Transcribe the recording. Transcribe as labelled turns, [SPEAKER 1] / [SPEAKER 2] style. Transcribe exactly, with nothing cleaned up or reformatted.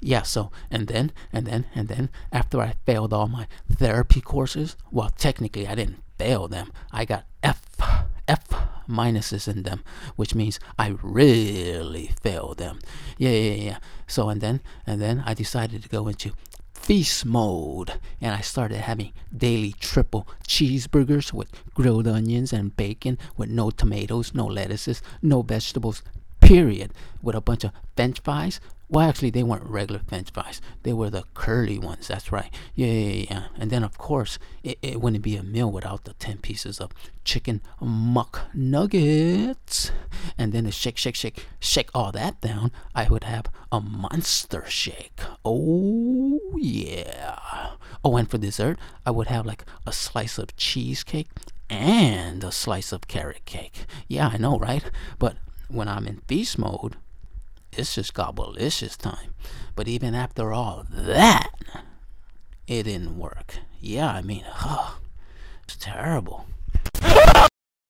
[SPEAKER 1] Yeah, so, and then, and then, and then, after I failed all my therapy courses, well, technically I didn't fail them. I got F, F minuses in them, which means I really failed them. Yeah, yeah, yeah. So, and then, and then I decided to go into feast mode, and I started having daily triple cheeseburgers with grilled onions and bacon, with no tomatoes, no lettuces, no vegetables, period, with a bunch of French fries. Well, actually, they weren't regular French fries. They were the curly ones. That's right. Yeah, yeah, yeah. And then, of course, it, it wouldn't be a meal without the ten pieces of chicken muck nuggets. And then to shake, shake, shake, shake all that down, I would have a monster shake. Oh, yeah. Oh, and for dessert, I would have like a slice of cheesecake and a slice of carrot cake. Yeah, I know, right? But when I'm in feast mode, it's just gobblelicious time. But even after all that, it didn't work. Yeah, I mean, oh, it's terrible.